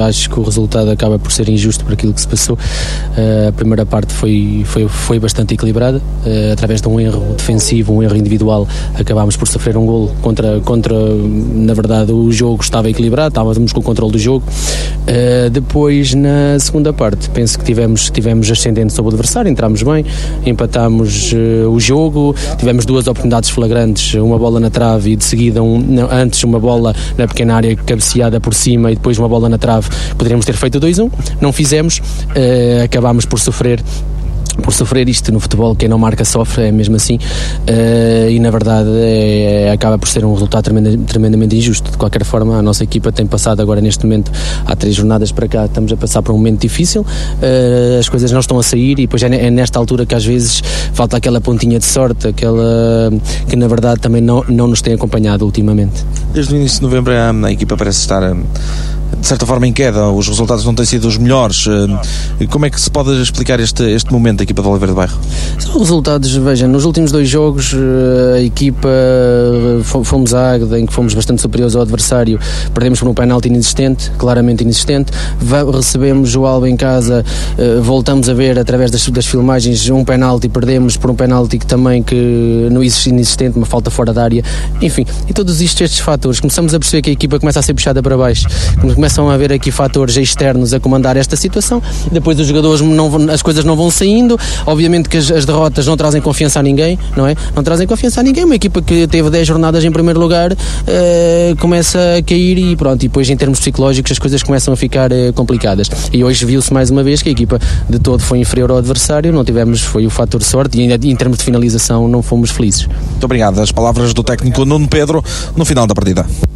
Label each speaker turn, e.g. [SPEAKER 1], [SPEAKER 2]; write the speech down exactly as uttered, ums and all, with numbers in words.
[SPEAKER 1] acho que o resultado acaba por ser injusto por aquilo que se passou. Uh, a primeira parte foi, foi, foi bastante equilibrada, uh, através de um erro defensivo, um erro individual, acabámos por sofrer um golo contra, contra, na verdade, o jogo estava equilibrado, estávamos com o controle do jogo. Uh, depois, na segunda parte, penso que tivemos, tivemos ascendente sobre o adversário, entramos bem, empatámos uh, o jogo, tivemos duas oportunidades flagrantes, uma bola na trave e de seguida, um, não, antes uma bola na pequena área cabeceada por cima e depois uma bola na trave. Poderíamos ter feito dois a um, não fizemos, uh, acabámos por sofrer por sofrer isto no futebol. Quem não marca sofre, é mesmo assim, uh, e na verdade é, acaba por ser um resultado tremenda, tremendamente injusto. De qualquer forma, a nossa equipa tem passado agora neste momento, há três jornadas para cá, estamos a passar por um momento difícil, uh, as coisas não estão a sair e depois é, é nesta altura que às vezes falta aquela pontinha de sorte, aquela que na verdade também não, não nos tem acompanhado ultimamente.
[SPEAKER 2] Desde o início de novembro a, a equipa parece estar a... de certa forma em queda, os resultados não têm sido os melhores. Como é que se pode explicar este, este momento da equipa do Oliveira do Bairro?
[SPEAKER 1] São resultados, veja, nos últimos dois jogos a equipa, fomos à Águeda, em que fomos bastante superiores ao adversário, perdemos por um penalti inexistente, claramente inexistente, recebemos o Alba em casa, voltamos a ver através das, das filmagens um penalti, perdemos por um penalti que também que não existe inexistente, uma falta fora da área, enfim, e todos estes, estes fatores, começamos a perceber que a equipa começa a ser puxada para baixo, começam a haver aqui fatores externos a comandar esta situação, depois os jogadores não vão, as coisas não vão saindo, obviamente que as, as derrotas não trazem confiança a ninguém, não é? Não trazem confiança a ninguém, uma equipa que teve dez jornadas em primeiro lugar uh, começa a cair e pronto, e depois em termos psicológicos as coisas começam a ficar uh, complicadas, e hoje viu-se mais uma vez que a equipa de todo foi inferior ao adversário, não tivemos, foi o fator sorte, e ainda em termos de finalização não fomos felizes.
[SPEAKER 2] Muito obrigado. As palavras do técnico Nuno Pedro no final da partida.